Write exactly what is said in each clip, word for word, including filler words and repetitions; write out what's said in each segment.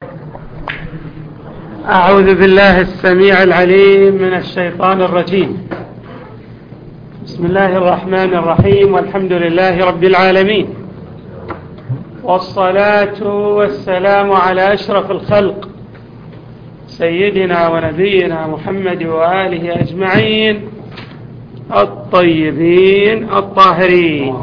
أعوذ بالله السميع العليم من الشيطان الرجيم. بسم الله الرحمن الرحيم، والحمد لله رب العالمين، والصلاة والسلام على أشرف الخلق سيدنا ونبينا محمد وآله أجمعين الطيبين الطاهرين،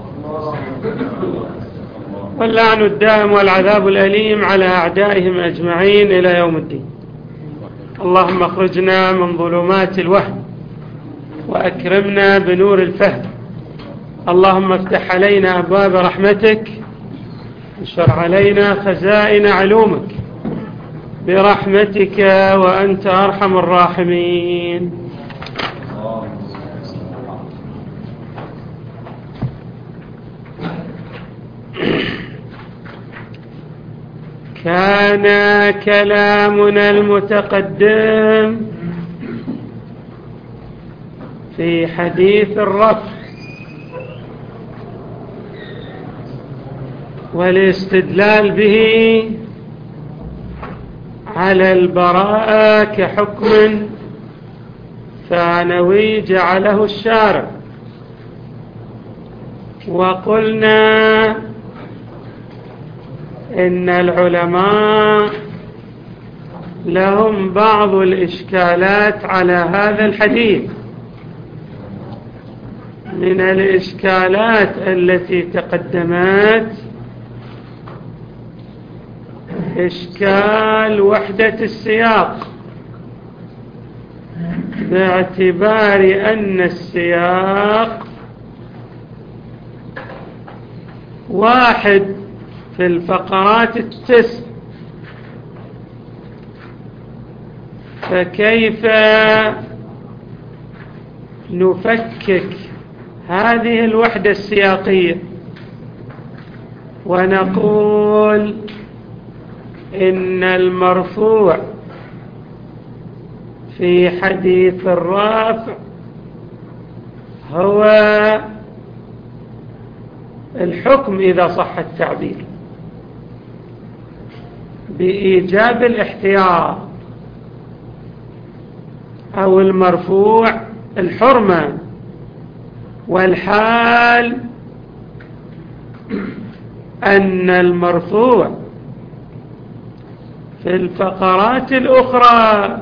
واللعن الدائم والعذاب الأليم على أعدائهم أجمعين إلى يوم الدين. اللهم اخرجنا من ظلمات الوهم وأكرمنا بنور الفهم. اللهم افتح علينا أبواب رحمتك، انشر علينا خزائن علومك برحمتك وأنت أرحم الراحمين. كان كلامنا المتقدم في حديث الرفع والاستدلال به على البراءة كحكم ثانوي جعله الشارع، وقلنا إن العلماء لهم بعض الإشكالات على هذا الحديث. من الإشكالات التي تقدمت إشكال وحدة السياق، باعتبار أن السياق واحد في الفقرات التسع، فكيف نفكك هذه الوحدة السياقية ونقول إن المرفوع في حديث الرافع هو الحكم إذا صح التعبير بإيجاب الاحتياط، أو المرفوع الحرمة، والحال أن المرفوع في الفقرات الأخرى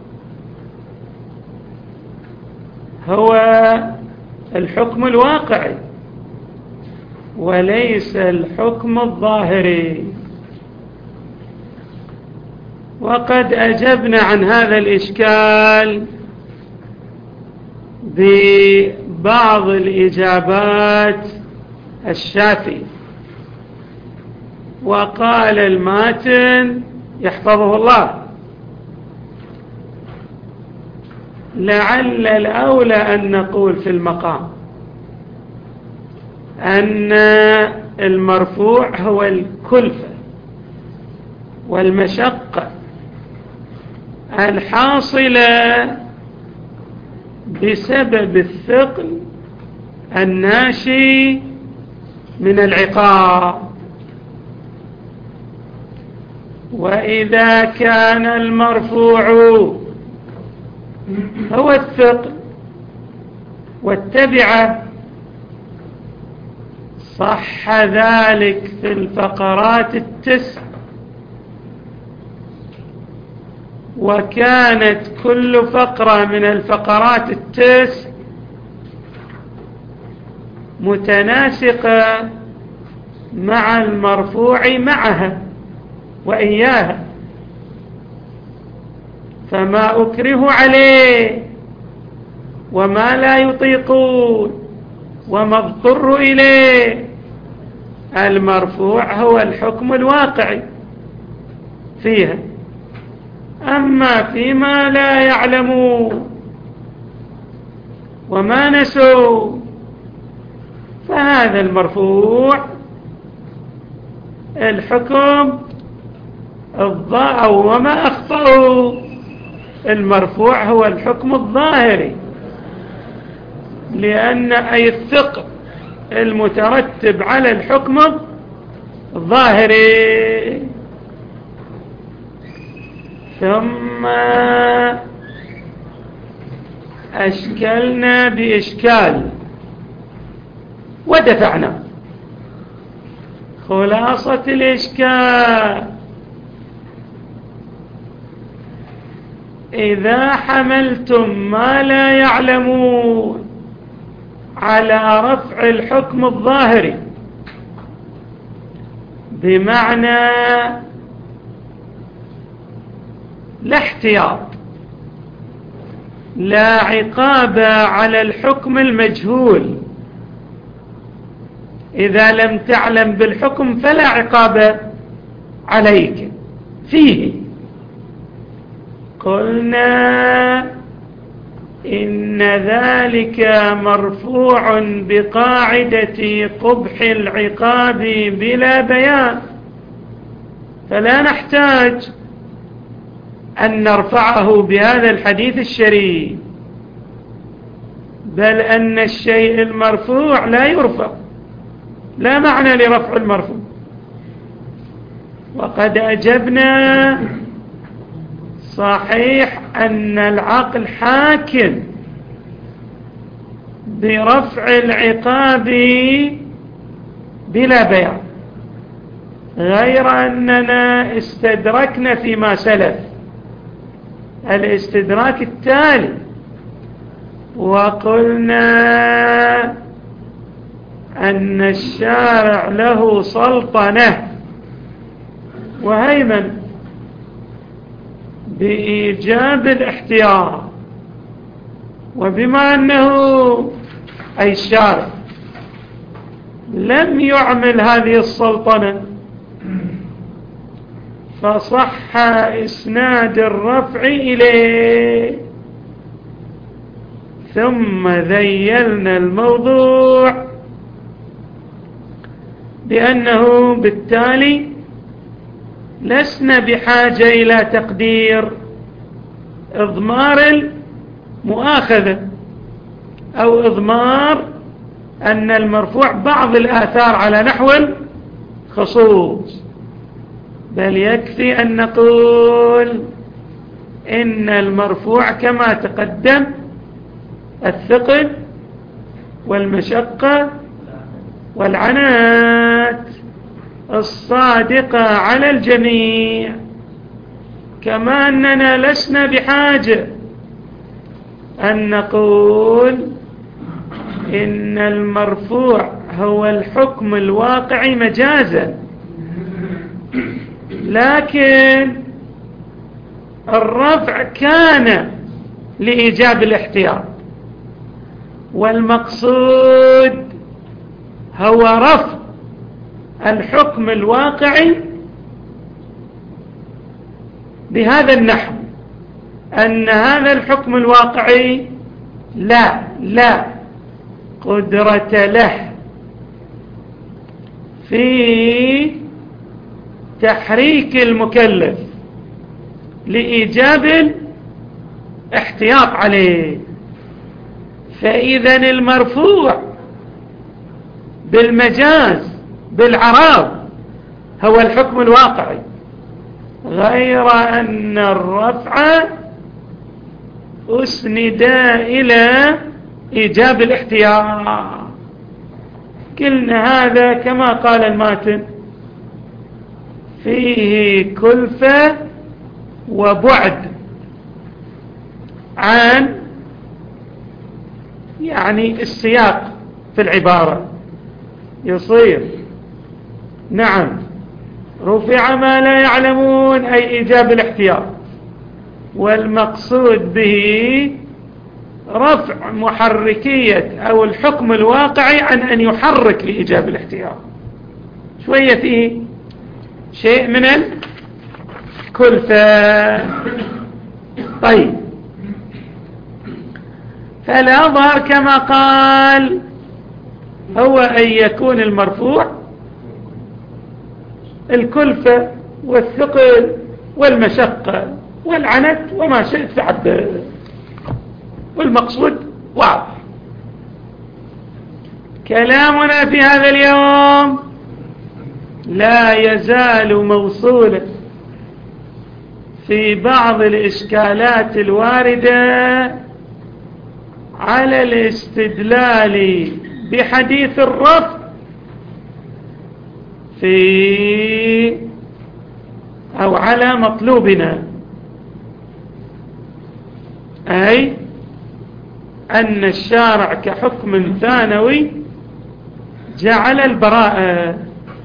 هو الحكم الواقعي وليس الحكم الظاهري. وقد أجبنا عن هذا الإشكال ببعض الإجابات الشافية. وقال الماتن يحفظه الله: لعل الأولى أن نقول في المقام أن المرفوع هو الكلفة والمشقة الحاصلة بسبب الثقل الناشئ من العقاب. وإذا كان المرفوع هو الثقل والتبعة صح ذلك في الفقرات التسع، وكانت كل فقرة من الفقرات التسع متناسقة مع المرفوع معها وإياها، فما أكره عليه وما لا يطيقون وما اضطر إليه، المرفوع هو الحكم الواقعي فيها. أما فيما لا يعلمون وما نسوا فهذا المرفوع الحكم الظاهر، وما أخطأوا المرفوع هو الحكم الظاهري، لأن أي الثقل المترتب على الحكم الظاهري. ثم أشكلنا بإشكال ودفعنا. خلاصة الإشكال: إذا حملتم ما لا يعلمون على رفع الحكم الظاهري بمعنى لا احتياط، لا عقاب على الحكم المجهول، إذا لم تعلم بالحكم فلا عقاب عليك فيه، قلنا إن ذلك مرفوع بقاعدة قبح العقاب بلا بيان، فلا نحتاج أن نرفعه بهذا الحديث الشريف، بل أن الشيء المرفوع لا يرفع، لا معنى لرفع المرفوع. وقد أجبنا: صحيح أن العقل حاكم برفع العقاب بلا بيان، غير أننا استدركنا فيما سلف الاستدراك التالي، وقلنا أن الشارع له سلطنة وهيمنة بإيجاب الاحتياط، وبما أنه أي الشارع لم يعمل هذه السلطنة فصح إسناد الرفع إليه، ثم ذيلنا الموضوع بأنه بالتالي لسنا بحاجة إلى تقدير إضمار المؤاخذة أو إضمار أن المرفوع بعض الآثار على نحو الخصوص، بل يكفي أن نقول إن المرفوع كما تقدم الثقل والمشقة والعنات الصادقة على الجميع، كما أننا لسنا بحاجة أن نقول إن المرفوع هو الحكم الواقعي مجازا، لكن الرفع كان لإيجاب الاحتياط، والمقصود هو رفع الحكم الواقعي بهذا النحو، أن هذا الحكم الواقعي لا لا قدرة له في تحريك المكلف لإيجاب الاحتياط عليه. فإذا المرفوع بالمجاز بالعراض هو الحكم الواقعي، غير أن الرفع أسند إلى إيجاب الاحتياط. قلنا هذا كما قال الماتن فيه كلفة وبعد عن يعني السياق في العبارة، يصير نعم رفع ما لا يعلمون أي إيجاب الاحتياط، والمقصود به رفع محركية أو الحكم الواقعي عن أن يحرك لإيجاب الاحتياط، شوية فيه شيء من الكلفة. طيب، فالأظهر كما قال هو أن يكون المرفوع الكلفة والثقل والمشقة والعنت وما شئت فعبد، والمقصود واضح. كلامنا في هذا اليوم لا يزال موصولا في بعض الإشكالات الواردة على الاستدلال بحديث الرفع في أو على مطلوبنا، أي أن الشارع كحكم ثانوي جعل البراءة.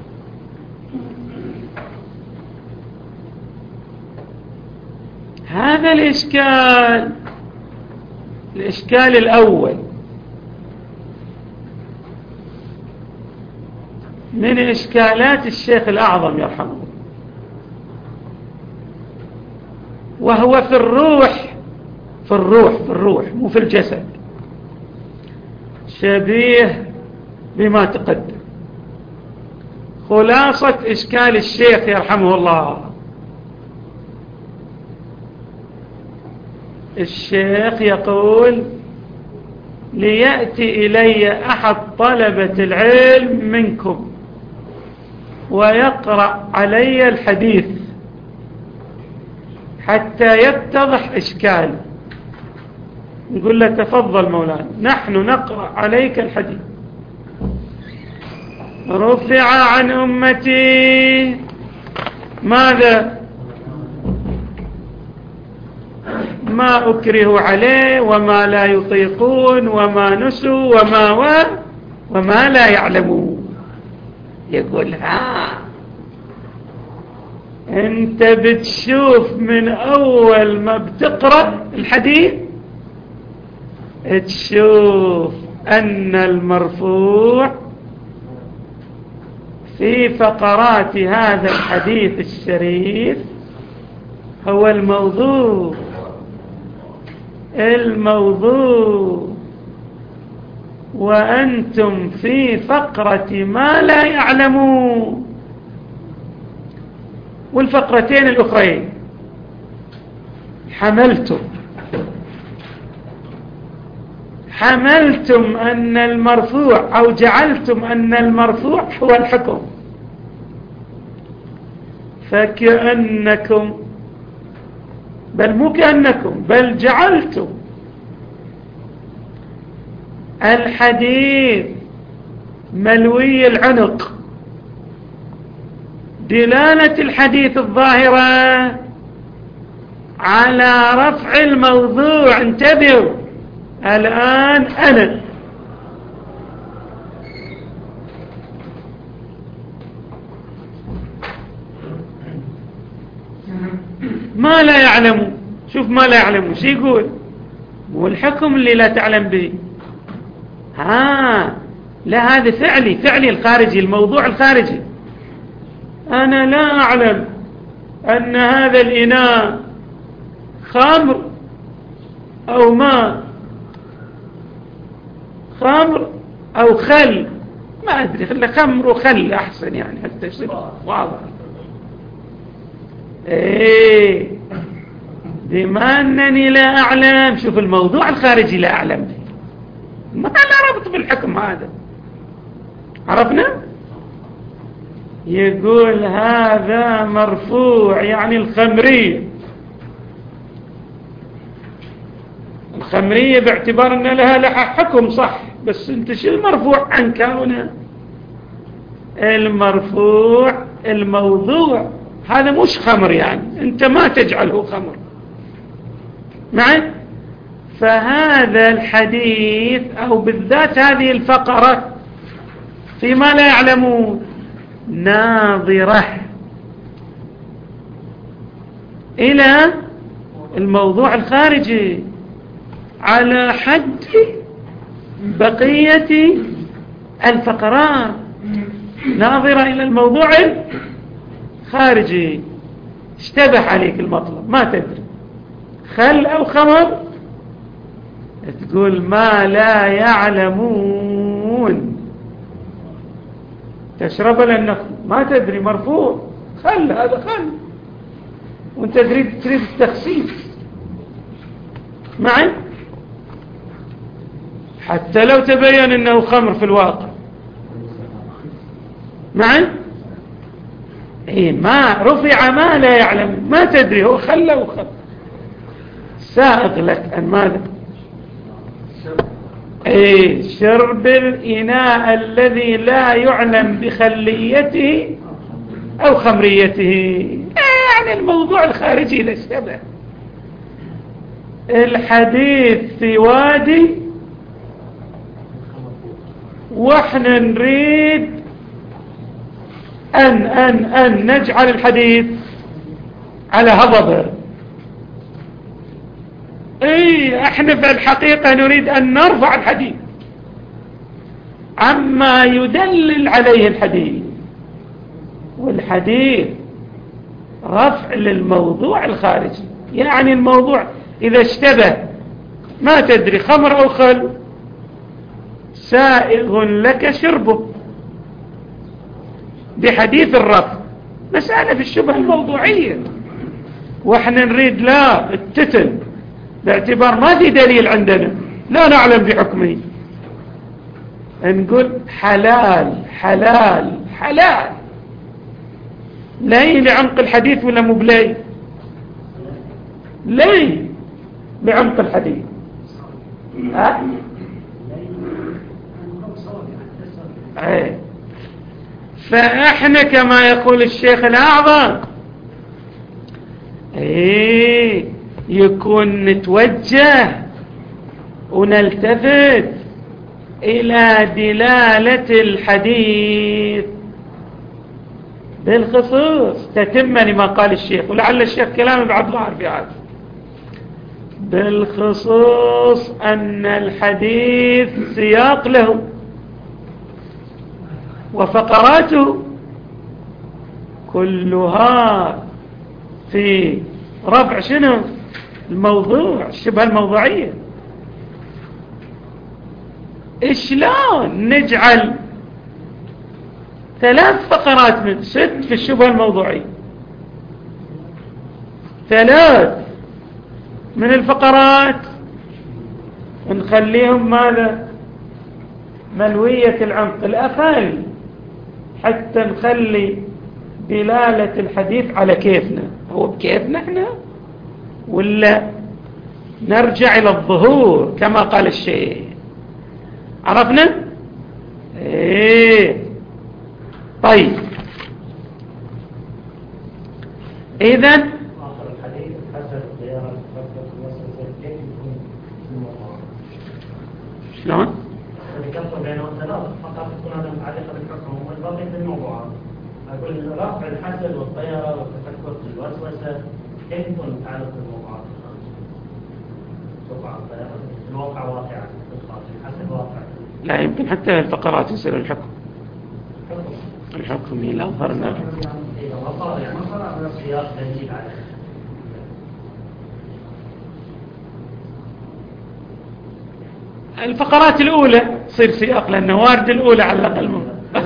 هذا الإشكال الإشكال الأول من إشكالات الشيخ الأعظم يرحمه، وهو في الروح في الروح في الروح مو في الجسد، شبيه بما تقدم. خلاصة إشكال الشيخ يرحمه الله، الشيخ يقول: ليأتي إلي أحد طلبة العلم منكم ويقرأ علي الحديث حتى يتضح إشكال. نقول له: تفضل مولانا، نحن نقرأ عليك الحديث. رفع عن أمتي ماذا؟ ما أكره عليه وما لا يطيقون وما نسوا وما و وما لا يعلمون. يقول: ها أنت بتشوف من أول ما بتقرأ الحديث تشوف أن المرفوع في فقرات هذا الحديث الشريف هو الموضوع الموضوع وأنتم في فقرة ما لا يعلمون. والفقرتين الأخرين حملتم حملتم أن المرفوع أو جعلتم أن المرفوع هو الحكم، فكأنكم بل مو كأنكم بل جعلتم الحديث ملوي العنق، دلالة الحديث الظاهرة على رفع الموضوع. انتبهوا الآن، أنا ما لا يعلم. شوف ما لا يعلم شو يقول؟ مو الحكم اللي لا تعلم به، ها لا، هذا فعلي فعلي الخارجي، الموضوع الخارجي. أنا لا أعلم أن هذا الإناء خمر أو ماء، خمر أو خل، ما أدري، خلي خمر وخل أحسن يعني حتى يصير واضح. إيه بما أنني لا أعلم، شوف الموضوع الخارجي لا أعلم به، ما لا ربط بالحكم هذا. عرفنا؟ يقول هذا مرفوع يعني الخمرية، الخمرية باعتبار أن لها لها حكم صح، بس انت شو المرفوع عن كونه؟ المرفوع الموضوع هذا مش خمر، يعني انت ما تجعله خمر معي. فهذا الحديث أو بالذات هذه الفقرة فيما لا يعلمون ناظرة إلى الموضوع الخارجي على حد بقية الفقرات، ناظرة إلى الموضوع الخارجي. اشتبه عليك المطلب ما تدري خل أو خمر، تقول ما لا يعلمون. تشرب لأنك ما تدري مرفوع خل، هذا خل، وانت تريد تريد التخسيس معي، حتى لو تبين انه خمر في الواقع معي. إيه ما رفع ما لا يعلم، ما تدري هو خلى وخل سائغ لك أن ماذا؟ إيه شرب الإناء الذي لا يعلم بخليته أو خمريته، يعني الموضوع الخارجي للشبه. الحديث في وادي واحنا نريد أن أن أن نجعل الحديث على هضبه. اي احنا في الحقيقة نريد أن نرفع الحديث عما يدلل عليه الحديث، والحديث رفع للموضوع الخارجي، يعني الموضوع إذا اشتبه ما تدري خمر أو خل سائغ لك شربه بحديث الرفع، مسألة في الشبهة الموضوعية. واحنا نريد لا التتل باعتبار ما في دليل عندنا لا نعلم بحكمه، نقول حلال حلال حلال. لي لعمق الحديث ولا مو بلي؟ لي لعمق الحديث. ها ايه فاحنا كما يقول الشيخ الأعظم ايه يكون نتوجه ونلتفت إلى دلالة الحديث بالخصوص تتم لما قال الشيخ، ولعل الشيخ كلامه بعد ظاهر في هذا، بالخصوص أن الحديث سياق له وفقراته كلها في رفع شنو الموضوع، الشبهة الموضوعية. شلون نجعل ثلاث فقرات من ست في الشبهة الموضوعية، ثلاث من الفقرات نخليهم ماذا؟ ملوية العمق الأقل، حتى نخلي دلالة الحديث على كيفنا. هو بكيفنا احنا ولا نرجع إلى الظهور كما قال الشيخ؟ عرفنا؟ ايه طيب اذن شلون؟ الكفر بينهم ثلاث فقط تكون هذا متعلقة بالحكم والباقي بالموضوعات. أقول رفع الحسد والطيرة والتفكر في الوسوسة كيف يكون متعلق بالموضوعات؟ رفع الطيرة الواقع واقعا، الحسد واقع. لا يمكن حتى الفقرات يصير الحكم. الحكم لا ظهرنا إذا وصل يعني وصل على السياق دليل عليه. الفقرات الأولى تصير سياق لأنه وارد الأولى على الأقل.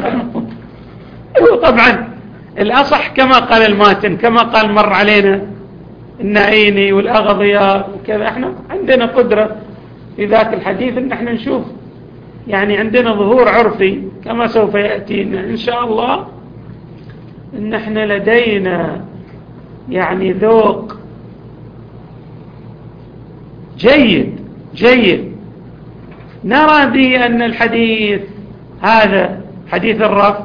طبعا الأصح كما قال الماتن، كما قال مر علينا النعيني والأغضياء وكذا، احنا عندنا قدرة في ذاك الحديث ان احنا نشوف، يعني عندنا ظهور عرفي كما سوف يأتينا إن شاء الله، ان احنا لدينا يعني ذوق جيد جيد نرى به أن الحديث هذا حديث الرفع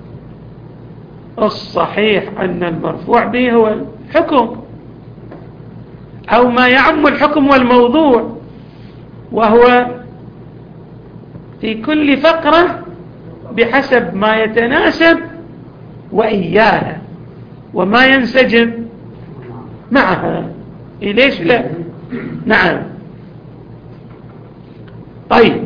الصحيح أن المرفوع به هو الحكم أو ما يعم الحكم والموضوع، وهو في كل فقرة بحسب ما يتناسب وإياها وما ينسجم معها. إيه ليش لا؟ نعم. طيب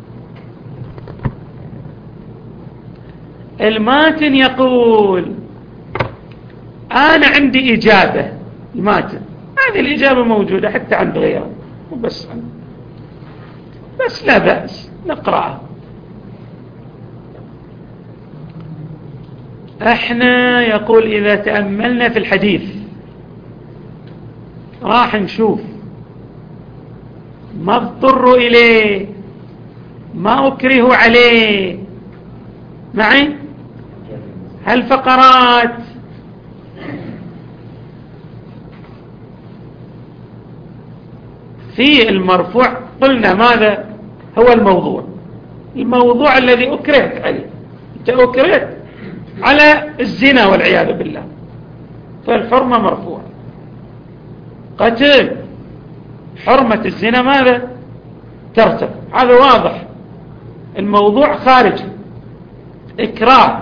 الماتن يقول أنا عندي إجابة، الماتن هذه الإجابة موجودة حتى عند غيره بس بس لا بأس نقرأها. احنا يقول إذا تأملنا في الحديث راح نشوف ما اضطر إليه ما أكره عليه معي. هالفقرات في المرفوع قلنا ماذا هو الموضوع؟ الموضوع الذي أكرهت عليه، أنت أكرهت على الزنا والعياذ بالله، فالحرمة مرفوعة. قتل، حرمة الزنا ماذا ترتفع، هذا واضح. الموضوع خارجي، إكراه.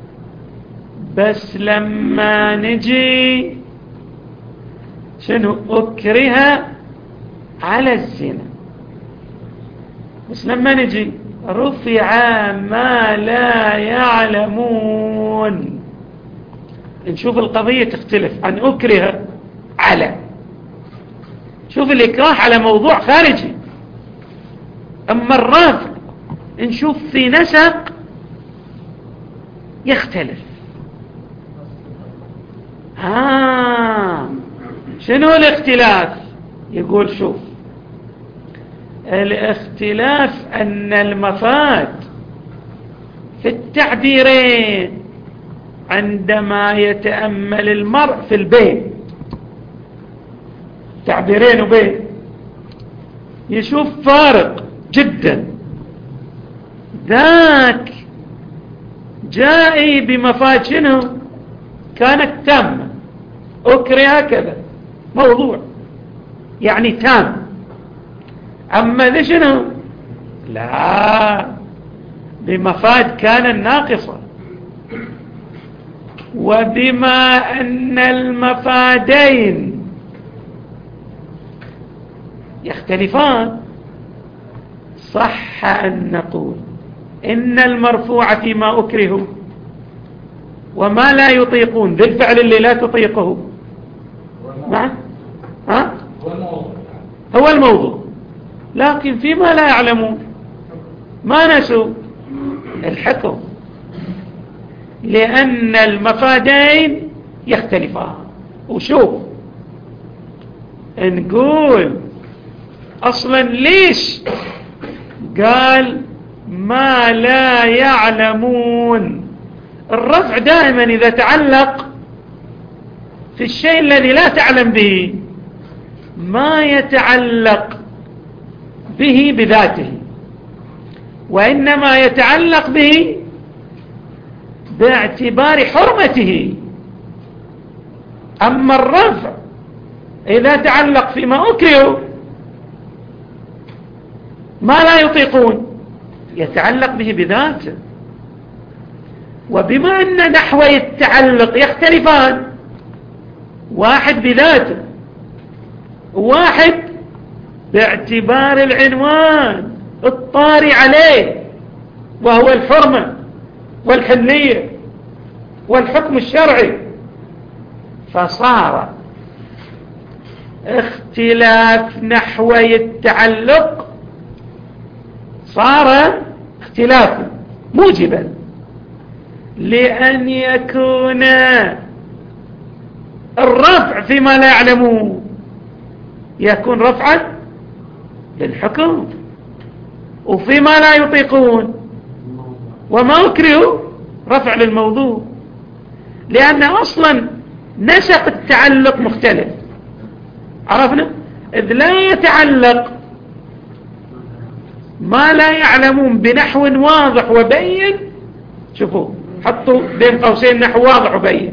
بس لما نجي شنو أكره على الزنا، بس لما نجي رفع ما لا يعلمون، نشوف القضية تختلف عن أكره على. شوف الإكراه على موضوع خارجي، أما الرفع نشوف في نسق يختلف. آه شنو الاختلاف؟ يقول شوف، الاختلاف أن المفاد في التعبيرين عندما يتأمل المرء في البيت، تعبيرين وبيت، يشوف فارق جدا. ذاك جائي بمفاد شنو كانت تامة، أكره كذا موضوع يعني تام. أما ذي شنو لا، بمفاد كان ناقصة. وبما أن المفادين يختلفان، صح أن نقول إن المرفوع فيما أكره وما لا يطيقون، ذي الفعل اللي لا تطيقه نعم ها هو الموضوع، لكن فيما لا يعلمون ما نسوا الحكم، لأن المفادين يختلفان. وشوف نقول أصلا ليش قال ما لا يعلمون؟ الرفع دائما إذا تعلق في الشيء الذي لا تعلم به ما يتعلق به بذاته، وإنما يتعلق به باعتبار حرمته. أما الرفع إذا تعلق فيما أكره ما لا يطيقون يتعلق به بذاته. وبما أن نحوي التعلق يختلفان، واحد بذاته وواحد باعتبار العنوان الطاري عليه وهو الحرمة والحلية والحكم الشرعي، فصار اختلاف نحوي التعلق صار اختلافا موجبا لأن يكون الرفع فيما لا يعلمون يكون رفعا للحكم، وفيما لا يطيقون وما أكرهوا رفع للموضوع، لأن أصلا نسق التعلق مختلف. عرفنا؟ إذ لا يتعلق ما لا يعلمون بنحو واضح وبين، شوفوا حطوا بين قوسين نحو واضح وبين،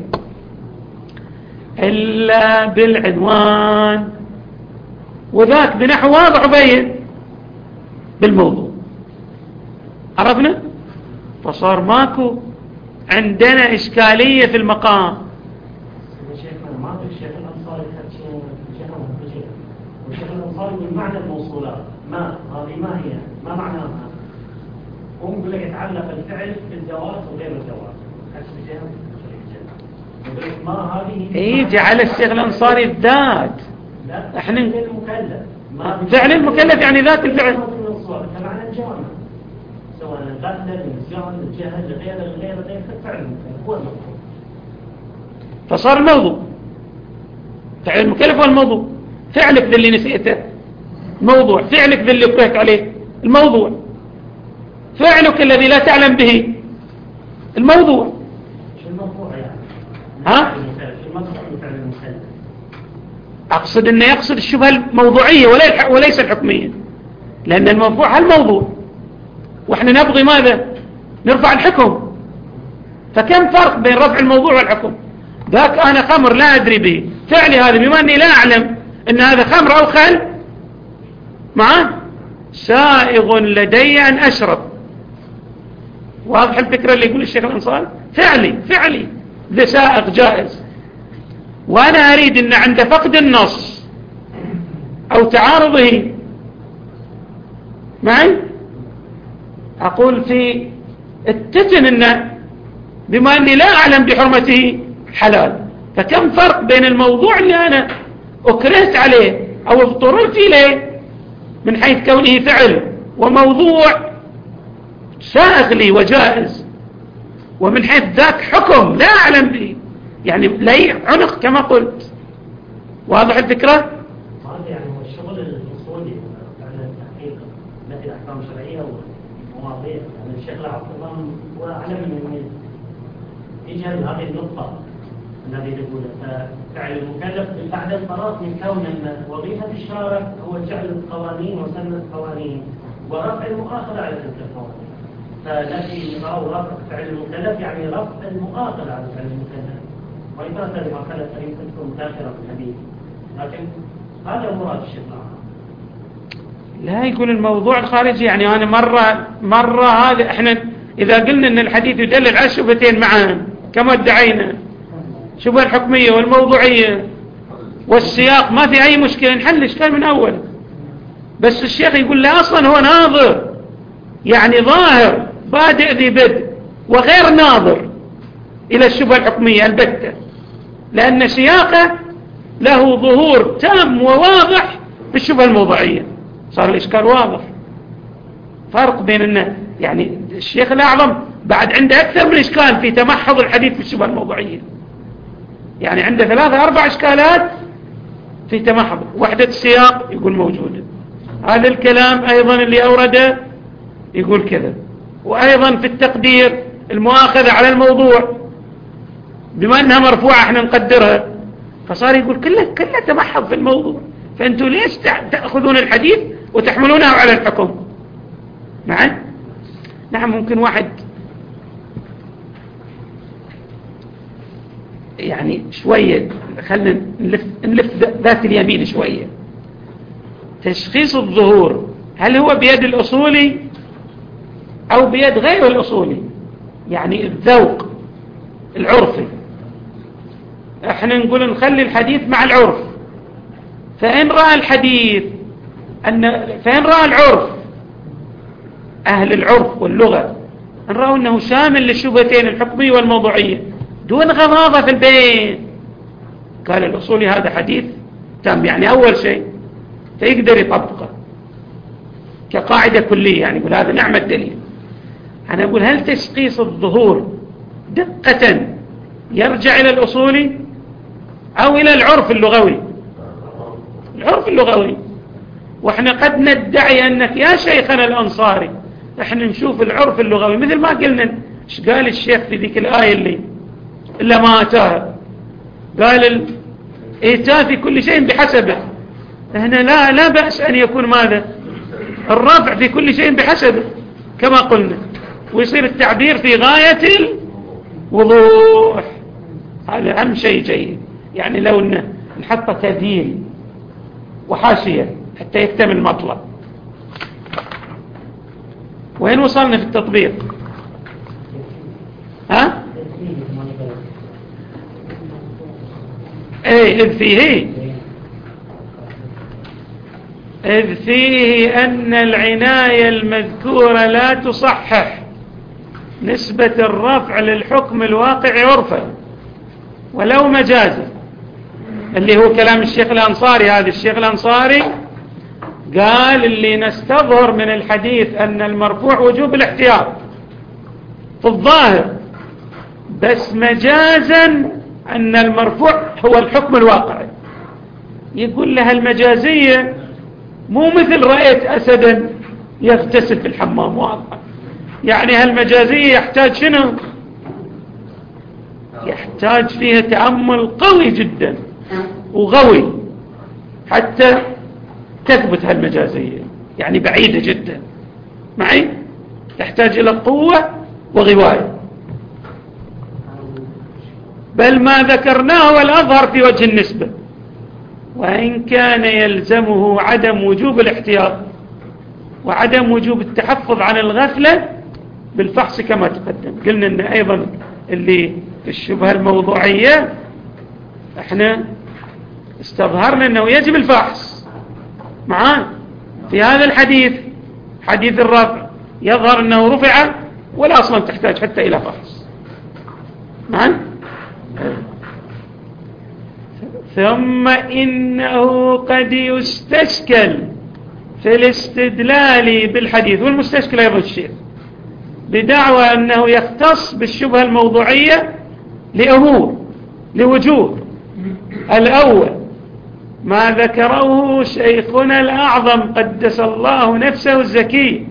إلا بالعنوان، وذاك بنحو واضح وبين بالموضوع. عرفنا؟ فصار ماكو عندنا إشكالية في المقام. شيخنا ما في الشيخ الأنصاري تحكي شيخنا مخرجين، والشيخ الأنصاري من معنى الموصولات ما هذه ما هي ما معناها؟ هم يقول لك يتعلق الفعل بالجواز وغير الجواز، حسب جهة يقول لك ما هذه اي جعل الشيخ الأنصاري الذات. لا احنا المكلف فعل المكلف يعني ذات الفعل معنى الجامع، سواء القتل النسيان الجهل غير غير غير فعل المكلف هو الموضوع. فصار الموضوع فعل المكلف هو الموضوع. فعلك ذا اللي نسيته موضوع، فعلك ذا اللي قرأت عليه الموضوع، فعلك الذي لا تعلم به الموضوع. شو الموضوع يعني؟ ها؟ شو الموضوع فعل المكلف؟ أقصد أنه يقصد الشبهة الموضوعية وليس الحكمية، لأن المرفوع هالموضوع وإحنا نبغي ماذا؟ نرفع الحكم. فكم فرق بين رفع الموضوع والحكم؟ ذاك أنا خمر لا أدري به، فعلي هذا بما أني لا أعلم أن هذا خمر أو خل معه سائغ لدي أن أشرب. واضح الفكرة اللي يقول الشيخ الأنصاري؟ فعلي فعلي ذا سائغ جائز، وأنا أريد أن عند فقد النص أو تعارضه معي أقول في التتن أنه بما أني لا أعلم بحرمته حلال. فكم فرق بين الموضوع اللي أنا أكرهت عليه أو اضطررت إليه من حيث كونه فعل وموضوع سائغ لي وجائز، ومن حيث ذاك حكم لا أعلم به، يعني لي عنق كما قلت. واضح الفكرة؟ هذا يعني هو الشغل الأصولي على التحقيق مثل أحكام شرعية ومواضيع. يعني الشيخ العبد الله وأعلم من يجهل هذه النقطة الذي يقوله. ففعل المكلف بعد الفراغ من كون أن وظيفة الشارع هو جعل القوانين وسن القوانين ورفع المؤاخذة على تلك القوانين. فالتي يقال رفع فعل المكلف يعني رفع المؤاخذة على فعل المكلف، وإن كانت المؤاخذة يمكن تكون متأخرة في الحديث، لكن هذا مراد الشيخ. لا يقول الموضوع الخارجي. يعني أنا مرة مرة هذا إحنا إذا قلنا أن الحديث يدلل على الشبهتين معا كما ادعينا، شبهة الحكمية والموضوعية والسياق، ما في أي مشكلة نحل الإشكال من أول. بس الشيخ يقول لا أصلا هو ناظر، يعني ظاهر بادئ ذي بدء وغير ناظر إلى الشبهة الحكمية البتة، لأن سياقه له ظهور تام وواضح في الشبهة الموضوعية. صار الإشكال واضح. فرق بين أنه يعني الشيخ الأعظم بعد عنده أكثر من إشكال في تمحض الحديث في الشبهة الموضوعية، يعني عنده ثلاثة أربع إشكالات في تمحض. وحدة السياق يقول موجودة، هذا الكلام أيضا اللي أورده يقول كذا، وأيضا في التقدير المؤاخذة على الموضوع بما أنها مرفوعة احنا نقدرها. فصار يقول كله كله تمحض في الموضوع، فأنتوا ليش تأخذون الحديث وتحملونه على الحكم؟ نعم نعم ممكن واحد يعني شوية خلنا نلف, نلف ذات اليمين شوية. تشخيص الظهور هل هو بيد الأصولي أو بيد غير الأصولي؟ يعني الذوق العرفي. احنا نقول نخلي الحديث مع العرف، فإن رأى الحديث أن فإن رأى العرف أهل العرف واللغة أن رأوا أنه شامل للشبهتين الحكمية والموضوعية دون غضاضة في البين، قال الأصولي هذا حديث تام، يعني أول شيء فيقدر يطبقه كقاعدة كلية، يعني يقول هذا نعم الدليل. أنا أقول هل تشخيص الظهور دقة يرجع إلى الأصولي أو إلى العرف اللغوي؟ العرف اللغوي. وإحنا قد ندعي أنك يا شيخنا الأنصاري إحنا نشوف العرف اللغوي مثل ما قلنا. إيش قال الشيخ في ذيك الآية اللي إلا ما أتاها؟ قال الإيتاء في كل شيء بحسبه. هنا لا لا بأس أن يكون ماذا؟ الرفع في كل شيء بحسبه كما قلنا، ويصير التعبير في غاية الوضوح. هذا أهم شيء جيد. يعني لو أن نحط تذييل وحاشية حتى يكتمل المطلب. وين وصلنا في التطبيق؟ ها؟ ايه إذ فيه إذ فيه أن العناية المذكورة لا تصحح نسبة الرفع للحكم الواقع عرفا ولو مجازا، اللي هو كلام الشيخ الأنصاري. هذا الشيخ الأنصاري قال اللي نستظهر من الحديث أن المرفوع وجوب الاحتياط في الظاهر، بس مجازا أن المرفوع هو الحكم الواقعي. يقول لها المجازية مو مثل رأيت أسدا يغتسل في الحمام، واضح. يعني هالمجازية يحتاج شنو؟ يحتاج فيها تأمل قوي جدا وغوي حتى تثبت هالمجازية، يعني بعيدة جدا معي، تحتاج إلى قوة وغواية. بل ما ذكرناه والأظهر في وجه النسبة، وإن كان يلزمه عدم وجوب الاحتياط وعدم وجوب التحفظ عن الغفلة بالفحص كما تقدم. قلنا أن أيضا اللي في الشبهة الموضوعية احنا استظهرنا أنه يجب الفحص معاه. في هذا الحديث حديث الرفع يظهر أنه رفع ولا أصلا تحتاج حتى إلى فحص معاه. ثم إنه قد يستشكل في الاستدلال بالحديث، والمستشكل أيضا الشيخ، بدعوى أنه يختص بالشبهة الموضوعية لأمور لوجوه. الأول ما ذكره شيخنا الأعظم قدس الله نفسه الزكي،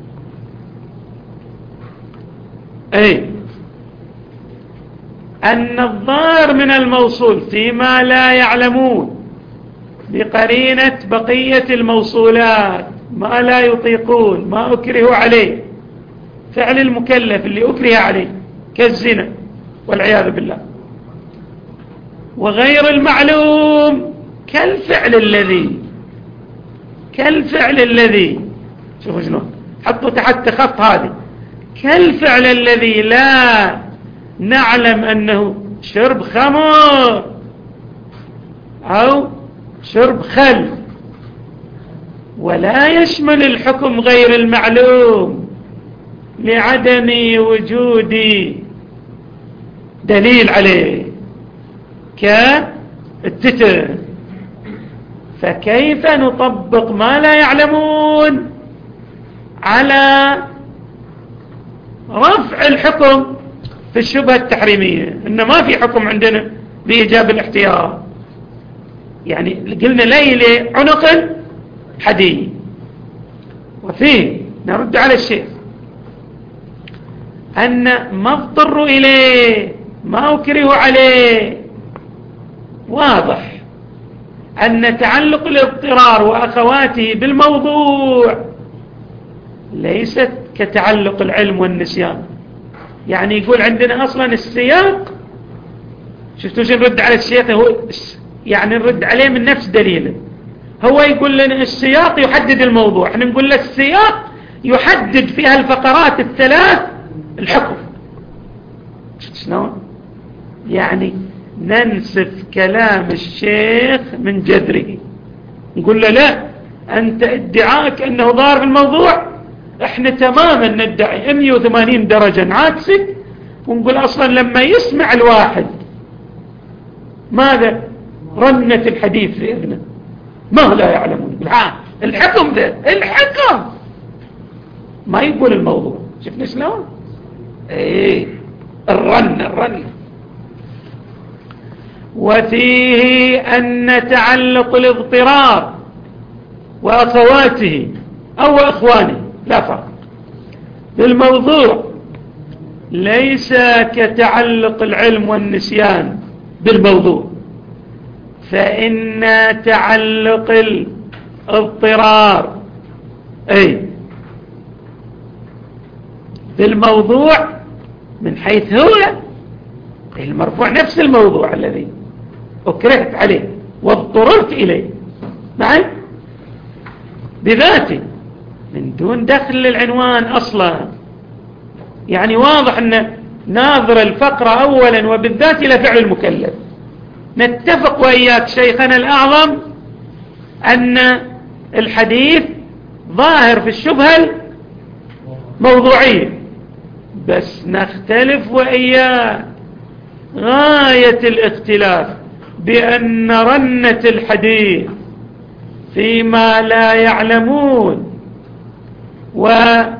أي أن الظاهر من الموصول فيما لا يعلمون بقرينة بقية الموصولات ما لا يطيقون ما أكره عليه، فعل المكلف اللي أكره عليه كالزنا والعياذ بالله، وغير المعلوم كالفعل الذي كالفعل الذي شوفوا شنو حطوا تحت خط هذه، كالفعل الذي لا نعلم أنه شرب خمر أو شرب خل، ولا يشمل الحكم غير المعلوم لعدم وجود دليل عليه كالتتر. فكيف نطبق ما لا يعلمون على رفع الحكم في الشبهة التحريمية؟ إن ما في حكم عندنا بإيجاب الاحتياط، يعني قلنا ليلة عنق حديد. وفيه نرد على الشيخ أن ما اضطروا إليه ما أكره عليه، واضح أن تعلق الاضطرار وأخواته بالموضوع ليست كتعلق العلم والنسيان. يعني يقول عندنا أصلا السياق، شفتوا شو نرد على الشيخ؟ هو يعني نرد عليه من نفس دليله. هو يقول لنا السياق يحدد الموضوع، احنا نقول له السياق يحدد فيها الفقرات الثلاث الحكم. شلون؟ يعني ننسف كلام الشيخ من جذره، نقول له لا، أنت ادعاءك أنه ظاهر في الموضوع، احنا تماما ندعي مئة وثمانين درجة نعكسك، ونقول أصلا لما يسمع الواحد ماذا رنة الحديث في إذنه ما لا يعلمون، ها الحكم ذا الحكم ما يقول الموضوع. شفنا شلون؟ ايه الرن الرن. وفيه أن تعلق الاضطرار وأخواته أو أخوانه لا فرق بالموضوع ليس كتعلق العلم والنسيان بالموضوع، فإن تعلق الاضطرار أي بالموضوع من حيث هو المرفوع نفس الموضوع الذي أكرهت عليه واضطررت إليه معي بذاته من دون دخل للعنوان أصلا. يعني واضح أن ناظر الفقرة أولا وبالذات إلى فعل المكلف. نتفق وإياك شيخنا الأعظم أن الحديث ظاهر في الشبهة الموضوعية، بس نختلف وإياك غاية الاختلاف بأن رنة الحديث فيما لا يعلمون وما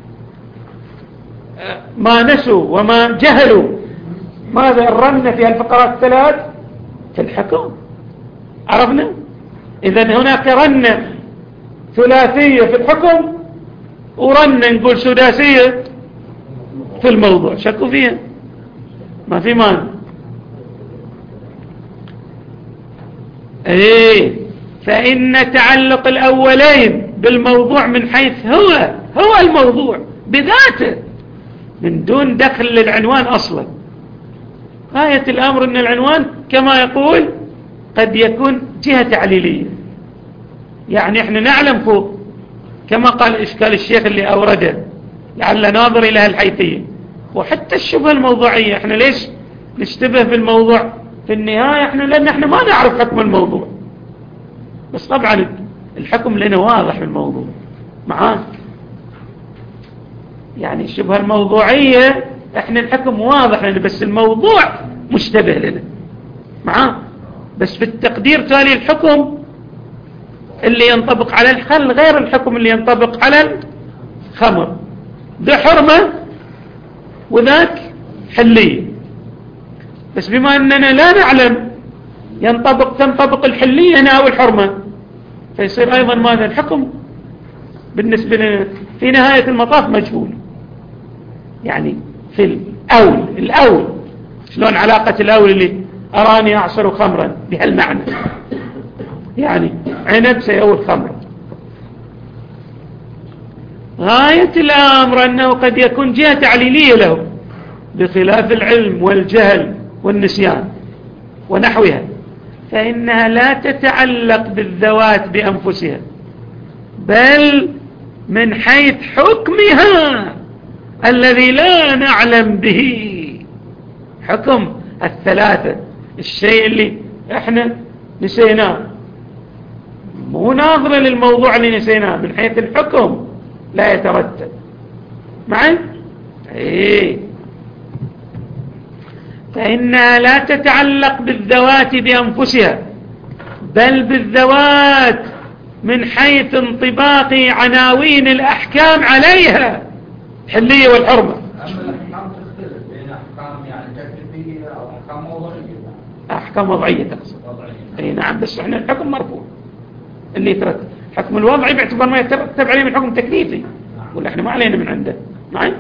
نسوا وما جهلوا، ماذا الرنة في الفقرات الثلاث في الحكم. عرفنا؟ إذن هناك رنة ثلاثية في الحكم ورنة نقول سداسية في الموضوع، شكوا فيها ما في مانع. ايه فإن تعلق الأولين بالموضوع من حيث هو هو الموضوع بذاته من دون دخل للعنوان أصلا. غاية الأمر أن العنوان كما يقول قد يكون جهة تعليلية، يعني احنا نعلم فوق كما قال إشكال الشيخ اللي أورده لعل ناظر إلى الحيثية، وحتى الشبهة الموضوعية احنا ليش نشتبه بالموضوع في النهاية؟ احنا لأن احنا ما نعرف حكم الموضوع، بس طبعا الحكم لنا واضح في الموضوع معاه. يعني الشبهة الموضوعية احنا الحكم واضح لنا بس الموضوع مشتبه لنا معاه. بس في التقدير تالي الحكم اللي ينطبق على الخل غير الحكم اللي ينطبق على الخمر، ده حرمة وذاك حلية. بس بما أننا لا نعلم ينطبق تنطبق الحلية هنا أو الحرمة، فيصير أيضا ماذا الحكم بالنسبة لنا في نهاية المطاف مجهول. يعني في الأول الأول شلون علاقة الأول اللي أراني أعصر خمرا بهالمعنى، يعني عنب سيأول خمرا. غاية الأمر أنه قد يكون جهة تعليلية له بخلاف العلم والجهل والنسيان ونحوها، فإنها لا تتعلق بالذوات بأنفسها بل من حيث حكمها الذي لا نعلم به. حكم الثلاثة، الشيء اللي احنا نسيناه مو ناظرة للموضوع اللي نسيناه، من حيث الحكم لا يترتب معي. ايه فإنها لا تتعلق بالذوات بأنفسها بل بالذوات من حيث انطباق عناوين الأحكام عليها الحلية والحرمة. الأحكام تختلف بين أحكام يعني تكليفية أو أحكام وضعية. أحكام وضعية تقصد. وضعية. أي نعم، بس احنا الحكم مرفوع اللي يترتب. الحكم الوضعي باعتبار ما يترتب عليه من حكم تكليفي ولا احنا ما علينا من عنده معي.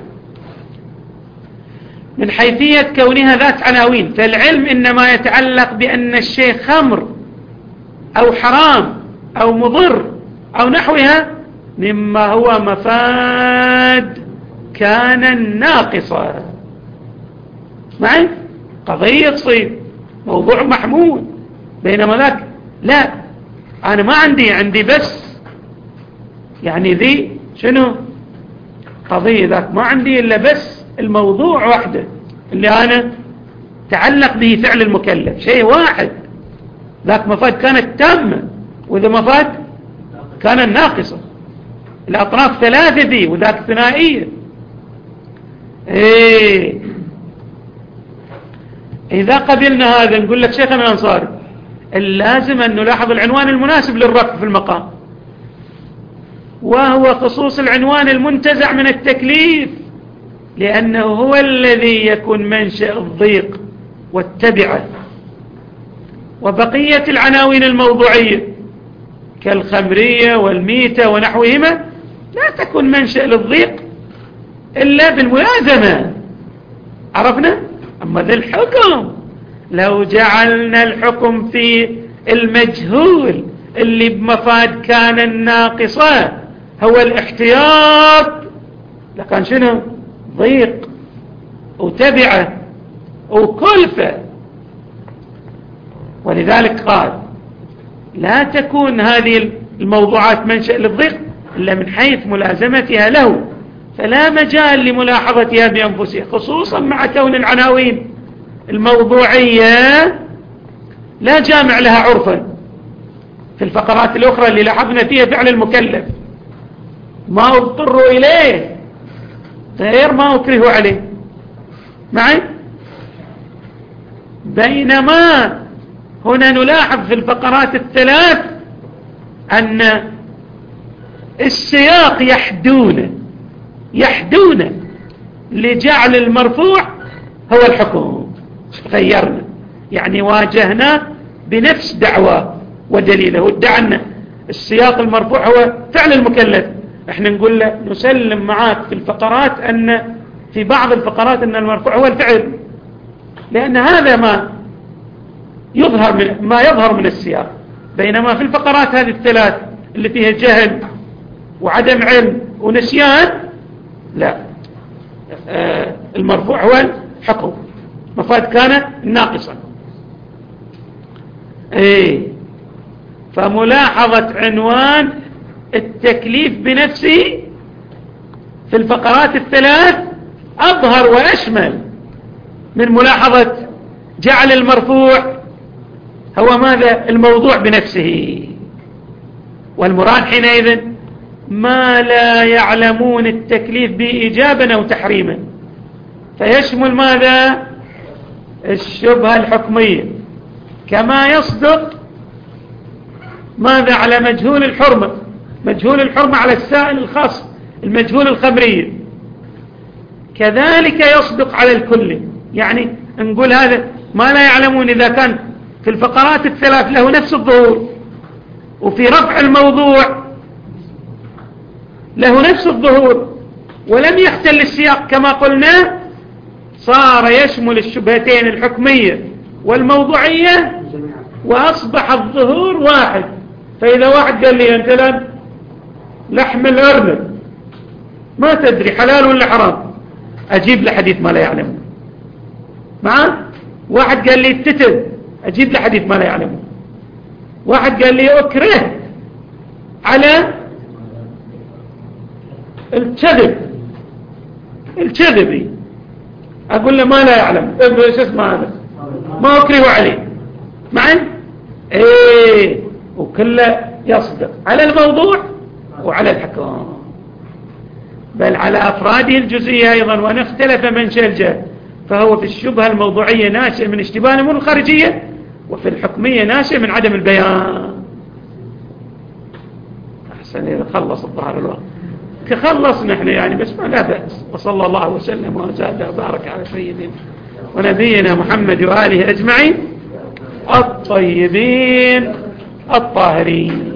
من حيثية كونها ذات عناوين، فالعلم إنما يتعلق بأن الشيء خمر أو حرام أو مضر أو نحوها مما هو مفاد كان ناقصا معي. قضية تصير موضوع محمود، بينما ذاك لا، أنا ما عندي عندي بس يعني ذي شنو قضية، ذاك ما عندي إلا بس الموضوع واحدة اللي أنا تعلق به فعل المكلف، شيء واحد، ذاك مفاد كانت تامة وإذا مفاد كانت ناقصة. الأطراف ثلاثة دي وذاك ثنائية. إيه إذا قبلنا هذا نقول لك شيخنا الأنصاري اللازم أن نلاحظ العنوان المناسب للرفع في المقام، وهو خصوص العنوان المنتزع من التكليف، لأنه هو الذي يكون منشأ الضيق والتبعة. وبقية العناوين الموضوعية كالخمرية والميتة ونحوهما لا تكون منشأ للضيق إلا بالملازمة. عرفنا؟ أما ذا الحكم لو جعلنا الحكم في المجهول اللي بمفاد كان الناقصة هو الاحتياط لكان شنو؟ ضيق وتبعة وكلفة. ولذلك قال لا تكون هذه الموضوعات منشأ للضيق إلا من حيث ملازمتها له، فلا مجال لملاحظتها بأنفسها، خصوصا مع كون العناوين الموضوعية لا جامع لها عرفا في الفقرات الأخرى اللي لاحظنا فيها فعل المكلف ما اضطروا إليه غير ما أكرهوا عليه معي. بينما هنا نلاحظ في الفقرات الثلاث أن السياق يحدون يحدون لجعل المرفوع هو الحكم. غيرنا يعني واجهنا بنفس دعوة ودليله، ودعنا السياق المرفوع هو فعل المكلف، احنا نقول له نسلم معاك في الفقرات أن في بعض الفقرات أن المرفوع هو الفعل، لأن هذا ما يظهر من ما يظهر من السياق، بينما في الفقرات هذه الثلاث اللي فيها جهل وعدم علم ونسيان لا، آه المرفوع هو الحكم، مفاد كان ناقصا. ايه فملاحظة عنوان التكليف بنفسه في الفقرات الثلاث أظهر وأشمل من ملاحظة جعل المرفوع هو ماذا؟ الموضوع بنفسه. والمراد حينئذ ما لا يعلمون التكليف بإيجابا أو تحريما، فيشمل ماذا؟ الشبهة الحكمية، كما يصدق ماذا على مجهول الحرمة، مجهول الحرمة على السائل الخاص المجهول الخمرية، كذلك يصدق على الكل. يعني نقول هذا ما لا يعلمون إذا كان في الفقرات الثلاث له نفس الظهور، وفي رفع الموضوع له نفس الظهور ولم يختل السياق كما قلنا، صار يشمل الشبهتين الحكمية والموضوعية وأصبح الظهور واحد. فإذا واحد قال لي أنت الآن لحم الأرنب ما تدري حلال ولا حرام، أجيب لحديث ما لا يعلمه. معه واحد قال لي التتر، أجيب لحديث ما لا يعلمه. واحد قال لي أكره على الكذب، الكذبي، أقول له ما لا يعلم ايش اسمه هذا، ما أكره عليه. معه ايه وكله يصدق على الموضوع وعلى الحكم، بل على أفراده الجزئية أيضا. وأن اختلف منشأ الجهل فهو في الشبهة الموضوعية ناشئ من اشتباه الأمور الخارجية، وفي الحكمية ناشئ من عدم البيان. أحسن إذا خلص الظهر الوقت تخلص نحن يعني، بس ما لا بأس. وصلى الله وسلم وزاد وبارك على سيدنا ونبينا محمد وآله أجمعين الطيبين الطاهرين.